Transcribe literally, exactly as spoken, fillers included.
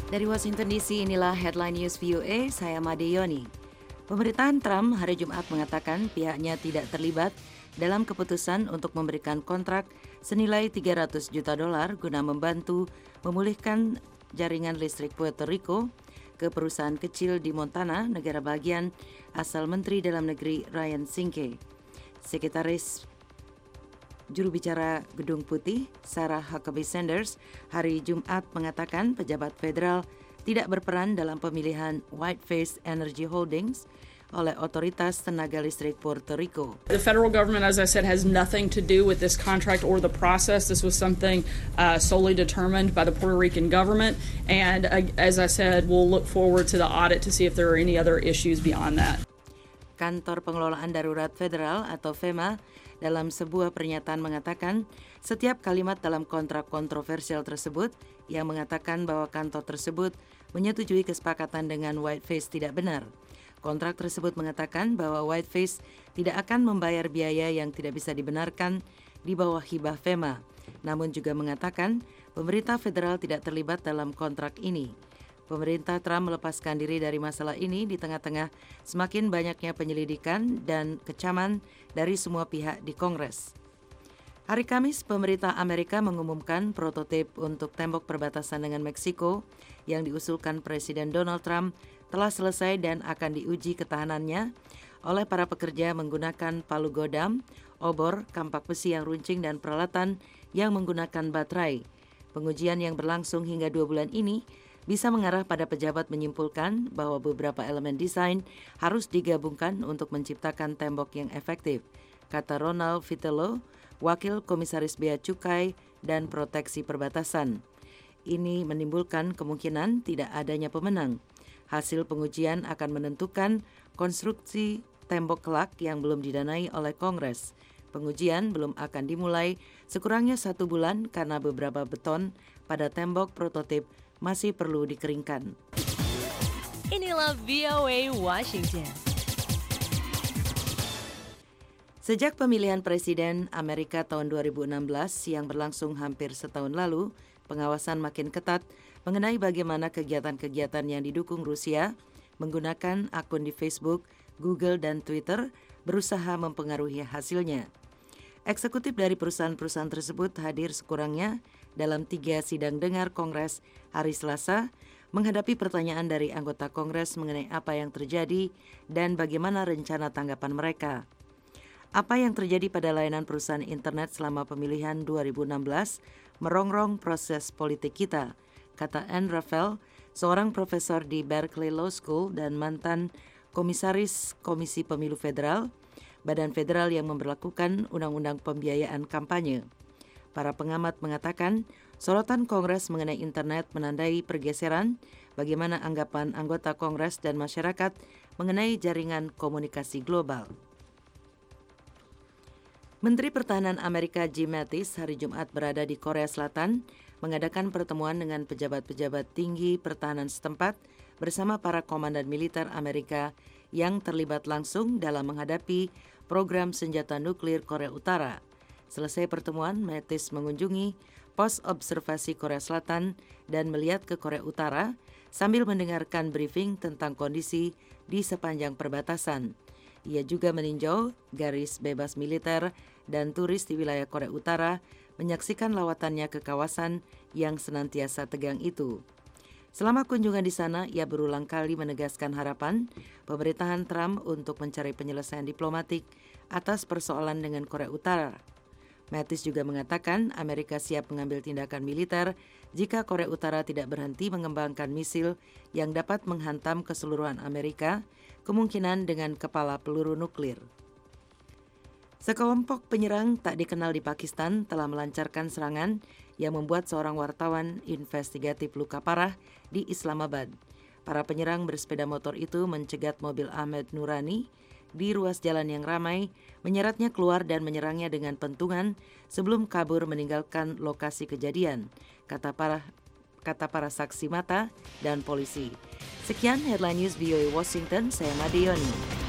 Dari Washington D C, inilah Headline News V O A, saya Made Yoni. Pemerintahan Trump hari Jumat mengatakan pihaknya tidak terlibat dalam keputusan untuk memberikan kontrak senilai tiga ratus juta dolar guna membantu memulihkan jaringan listrik Puerto Rico ke perusahaan kecil di Montana, negara bagian asal Menteri Dalam Negeri Ryan Zinke. Sekretaris Juru bicara Gedung Putih, Sarah Huckabee Sanders, hari Jumat mengatakan pejabat federal tidak berperan dalam pemilihan Whiteface Energy Holdings oleh Otoritas Tenaga Listrik Puerto Rico. The federal government, as I said, has nothing to do with this contract or the process. This was something uh, solely determined by the Puerto Rican government. And uh, as I said, we'll look forward to the audit to see if there are any other issues beyond that. Kantor Pengelolaan Darurat Federal atau FEMA dalam sebuah pernyataan mengatakan setiap kalimat dalam kontrak kontroversial tersebut yang mengatakan bahwa kantor tersebut menyetujui kesepakatan dengan Whiteface tidak benar. Kontrak tersebut mengatakan bahwa Whiteface tidak akan membayar biaya yang tidak bisa dibenarkan di bawah hibah FEMA, namun juga mengatakan pemerintah federal tidak terlibat dalam kontrak ini. Pemerintah Trump melepaskan diri dari masalah ini di tengah-tengah semakin banyaknya penyelidikan dan kecaman dari semua pihak di Kongres. Hari Kamis, pemerintah Amerika mengumumkan prototip untuk tembok perbatasan dengan Meksiko yang diusulkan Presiden Donald Trump telah selesai dan akan diuji ketahanannya oleh para pekerja menggunakan palu godam, obor, kampak besi yang runcing, dan peralatan yang menggunakan baterai. Pengujian yang berlangsung hingga dua bulan ini bisa mengarah pada pejabat menyimpulkan bahwa beberapa elemen desain harus digabungkan untuk menciptakan tembok yang efektif, kata Ronald Vitello, Wakil Komisaris Bea Cukai dan Proteksi Perbatasan. Ini menimbulkan kemungkinan tidak adanya pemenang. Hasil pengujian akan menentukan konstruksi tembok kelak yang belum didanai oleh Kongres. Pengujian belum akan dimulai sekurangnya satu bulan karena beberapa beton pada tembok prototip masih perlu dikeringkan. Inilah V O A Washington. Sejak pemilihan Presiden Amerika tahun dua ribu enam belas yang berlangsung hampir setahun lalu, pengawasan makin ketat mengenai bagaimana kegiatan-kegiatan yang didukung Rusia menggunakan akun di Facebook, Google, dan Twitter berusaha mempengaruhi hasilnya. Eksekutif dari perusahaan-perusahaan tersebut hadir sekurangnya dalam tiga sidang dengar Kongres hari Selasa menghadapi pertanyaan dari anggota Kongres mengenai apa yang terjadi dan bagaimana rencana tanggapan mereka. Apa yang terjadi pada layanan perusahaan internet selama pemilihan dua ribu enam belas merongrong proses politik kita, kata Ann Rafael, seorang profesor di Berkeley Law School dan mantan komisaris Komisi Pemilu Federal, badan federal yang memberlakukan undang-undang pembiayaan kampanye. Para pengamat mengatakan sorotan Kongres mengenai internet menandai pergeseran bagaimana anggapan anggota Kongres dan masyarakat mengenai jaringan komunikasi global. Menteri Pertahanan Amerika Jim Mattis hari Jumat berada di Korea Selatan mengadakan pertemuan dengan pejabat-pejabat tinggi pertahanan setempat bersama para komandan militer Amerika yang terlibat langsung dalam menghadapi program senjata nuklir Korea Utara. Selesai pertemuan, Mattis mengunjungi pos observasi Korea Selatan dan melihat ke Korea Utara sambil mendengarkan briefing tentang kondisi di sepanjang perbatasan. Ia juga meninjau garis bebas militer dan turis di wilayah Korea Utara menyaksikan lawatannya ke kawasan yang senantiasa tegang itu. Selama kunjungan di sana, ia berulang kali menegaskan harapan pemerintahan Trump untuk mencari penyelesaian diplomatik atas persoalan dengan Korea Utara. Mattis juga mengatakan Amerika siap mengambil tindakan militer jika Korea Utara tidak berhenti mengembangkan misil yang dapat menghantam keseluruhan Amerika, kemungkinan dengan kepala peluru nuklir. Sekelompok penyerang tak dikenal di Pakistan telah melancarkan serangan yang membuat seorang wartawan investigatif luka parah di Islamabad. Para penyerang bersepeda motor itu mencegat mobil Ahmed Nurani di ruas jalan yang ramai, menyeretnya keluar dan menyerangnya dengan pentungan sebelum kabur meninggalkan lokasi kejadian, kata para kata para saksi mata dan polisi. Sekian Headline News V O A Washington, saya Made Yoni.